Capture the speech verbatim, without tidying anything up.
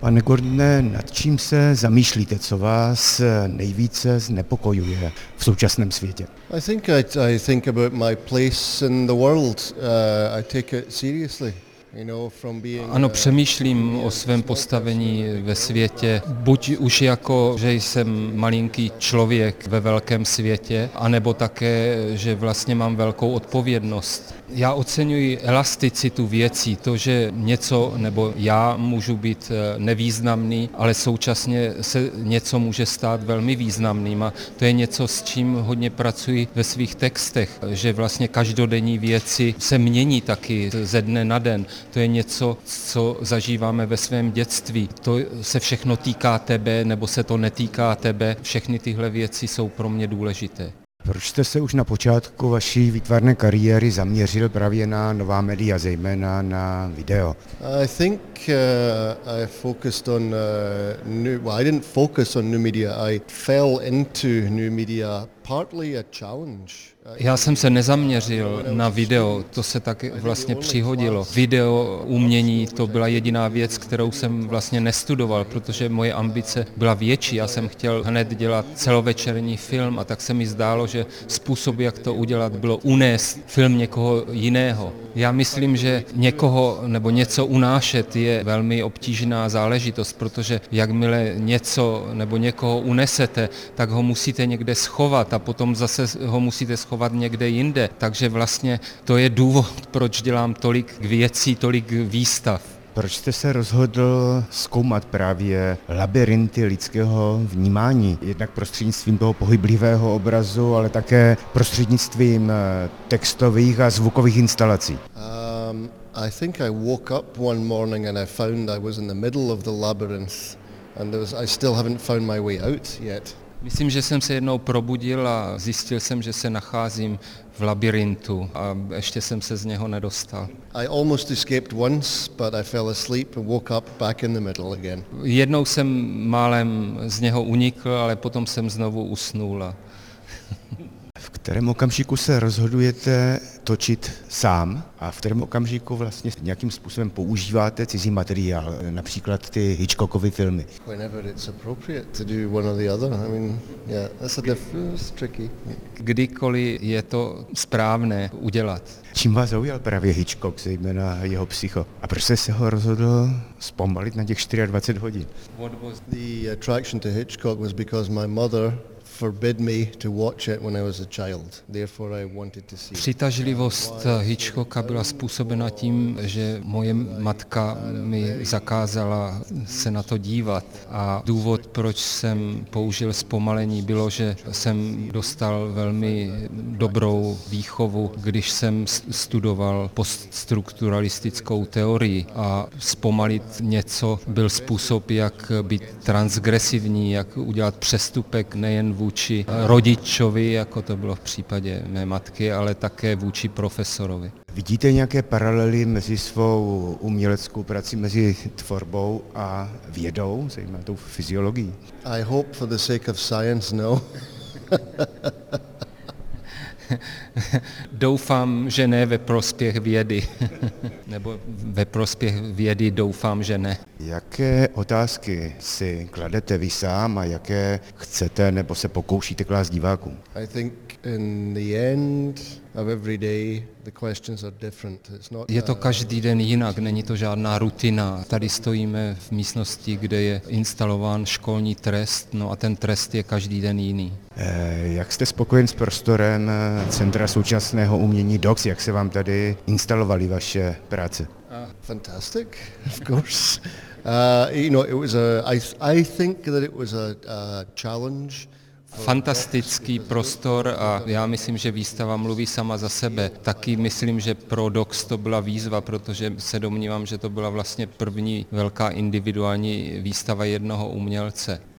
Pane Gordone, nad čím se zamýšlíte, co vás nejvíce znepokojuje v současném světě? I think I, I think about my place in the world. Uh, I take it seriously. Ano, přemýšlím o svém postavení ve světě, buď už jako, že jsem malinký člověk ve velkém světě, anebo také, že vlastně mám velkou odpovědnost. Já oceňuji elasticitu věcí, to, že něco nebo já můžu být nevýznamný, ale současně se něco může stát velmi významným a to je něco, s čím hodně pracuji ve svých textech, že vlastně každodenní věci se mění taky ze dne na den. To je něco, co zažíváme ve svém dětství. To se všechno týká tebe, nebo se to netýká tebe. Všechny tyhle věci jsou pro mě důležité. Proč jste se už na počátku vaší výtvarné kariéry zaměřil právě na nová média, zejména na video? I think uh, I focused on uh, new, well, I didn't focus on new media. I fell into new media, partly a challenge. Já jsem se nezaměřil na video, to se tak vlastně přihodilo. Video, umění, to byla jediná věc, kterou jsem vlastně nestudoval, protože moje ambice byla větší. Já jsem chtěl hned dělat celovečerní film a tak se mi zdálo, že způsob, jak to udělat, bylo unést film někoho jiného. Já myslím, že někoho nebo něco unášet je velmi obtížná záležitost, protože jakmile něco nebo někoho unesete, tak ho musíte někde schovat a potom zase ho musíte schovat někde jinde. Takže vlastně to je důvod, proč dělám tolik věcí, tolik výstav. Proč jste se rozhodl zkoumat právě labirinty lidského vnímání, jednak prostřednictvím toho pohyblivého obrazu, ale také prostřednictvím textových a zvukových instalací? Um, I think I woke up one morning and I found I was in the middle of the labyrinth and there was, I still haven't found my way out yet. Myslím, že jsem se jednou probudil a zjistil jsem, že se nacházím v labirintu a ještě jsem se z něho nedostal. I almost escaped once, but I fell asleep and woke up back in the middle again. Jednou jsem málem z něho unikl, ale potom jsem znovu usnul. A v kterém okamžiku se rozhodujete točit sám a v kterém okamžiku vlastně nějakým způsobem používáte cizí materiál, například ty Hitchcockovy filmy? Whenever it's appropriate to do one or the other. I mean, yeah, that's a difference, tricky. Kdykoliv je to správné udělat. Čím vás zaujal právě Hitchcock, zejména jeho Psycho? A proč jste se ho rozhodl zpomalit na těch dvacet čtyři hodin? The attraction to Hitchcock was because my mother forbid me to watch it when I was a child. Therefore I wanted to see it. Přitažlivost Hitchcocka byla způsobena tím, že moje matka mi zakázala se na to dívat a důvod, proč jsem použil zpomalení, bylo, že jsem dostal velmi dobrou výchovu, když jsem studoval poststrukturalistickou teorii a zpomalit něco byl způsob, jak být transgresivní, jak udělat přestupek nejen vůči rodičovi, jako to bylo v případě mé matky, ale také vůči profesorovi. Vidíte nějaké paralely mezi svou uměleckou prací, mezi tvorbou a vědou, zejména tou fyziologií? I hope for the sake of science, no. Doufám, že ne ve prospěch vědy. Nebo ve prospěch vědy doufám, že ne. Jaké otázky si kladete vy sám a jaké chcete nebo se pokoušíte klást divákům? I think in the end of every day the questions are different. It's not, je to každý den jinak, není to žádná rutina. Tady stojíme v místnosti, kde je instalován školní trest, no a ten trest je každý den jiný. Jak jste spokojen s prostorem Centra současného umění D O X? Jak se vám tady instalovaly vaše práce? Fantastic, of course. Uh, you know, it was a. I I think that it was a, a challenge. Fantastický prostor a já myslím, že výstava mluví sama za sebe. Taky myslím, že pro D O X to byla výzva, protože se domnívám, že to byla vlastně první velká individuální výstava jednoho umělce.